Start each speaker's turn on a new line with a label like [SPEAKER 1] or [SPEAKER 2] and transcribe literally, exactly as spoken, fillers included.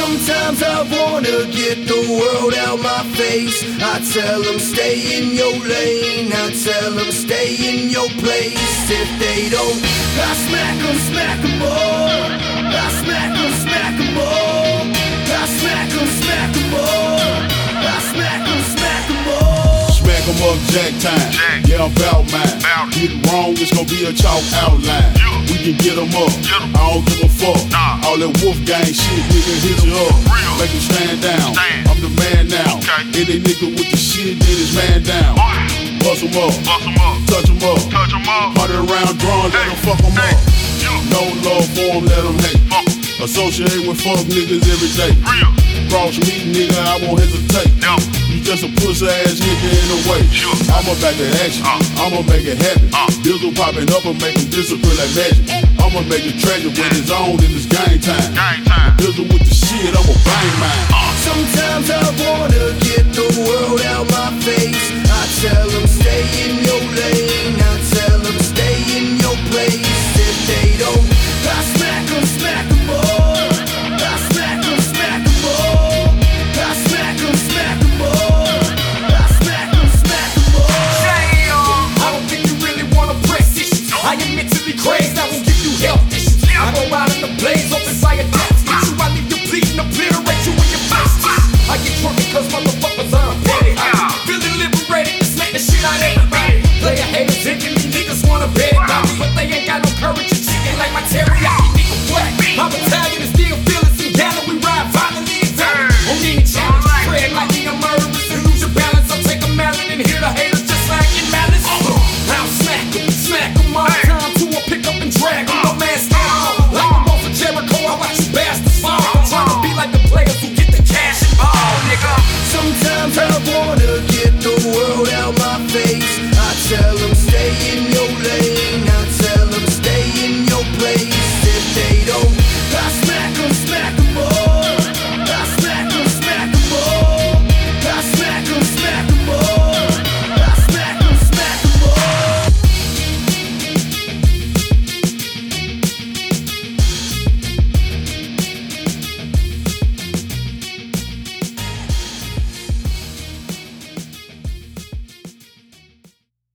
[SPEAKER 1] Sometimes I wanna get the world out my face. I tell them stay in your lane. I tell them stay in your place. If they don't, I smack them, smack them all. I smack them, smack them all. I smack them, smack them all. I smack them, smack them all.
[SPEAKER 2] Smack them up, jack time.
[SPEAKER 3] Jack.
[SPEAKER 2] Yeah, I'm bout mine.
[SPEAKER 3] Bout.
[SPEAKER 2] Get it wrong, it's gonna be a chalk outline.
[SPEAKER 3] Yeah.
[SPEAKER 2] We can get them up.
[SPEAKER 3] Get 'em.
[SPEAKER 2] I don't give a fuck.
[SPEAKER 3] Nah.
[SPEAKER 2] All that wolf gang shit, nigga, hit you up.
[SPEAKER 3] Real.
[SPEAKER 2] Make them stand down.
[SPEAKER 3] Stand.
[SPEAKER 2] I'm the man now.
[SPEAKER 3] Okay.
[SPEAKER 2] Any nigga with the shit, then it's man down.
[SPEAKER 3] Boy,
[SPEAKER 2] Bust them up.
[SPEAKER 3] bust 'em up,
[SPEAKER 2] Touch them up.
[SPEAKER 3] touch 'em up.
[SPEAKER 2] Hundred round drawn, let
[SPEAKER 3] Hey,
[SPEAKER 2] them fuck them
[SPEAKER 3] hey,
[SPEAKER 2] up.
[SPEAKER 3] yeah.
[SPEAKER 2] No love for them, let them hate.
[SPEAKER 3] Fuck 'em.
[SPEAKER 2] Associate with fuck niggas every day.
[SPEAKER 3] Real.
[SPEAKER 2] Cross me, nigga, I won't hesitate.
[SPEAKER 3] No.
[SPEAKER 2] You just a pussy ass nigga in the way.
[SPEAKER 3] Sure.
[SPEAKER 2] I'ma back the action.
[SPEAKER 3] Uh.
[SPEAKER 2] I'ma make it happen.
[SPEAKER 3] Uh.
[SPEAKER 2] Bizzle popping up and make him disappear like magic. I'ma make it tragic when it's on and it's game time.
[SPEAKER 3] Gang time.
[SPEAKER 2] Bizzle with the shit, I'ma bang mine.
[SPEAKER 3] Uh.
[SPEAKER 1] Sometimes I wanna get the world out my face. I tell them stay in your lane. I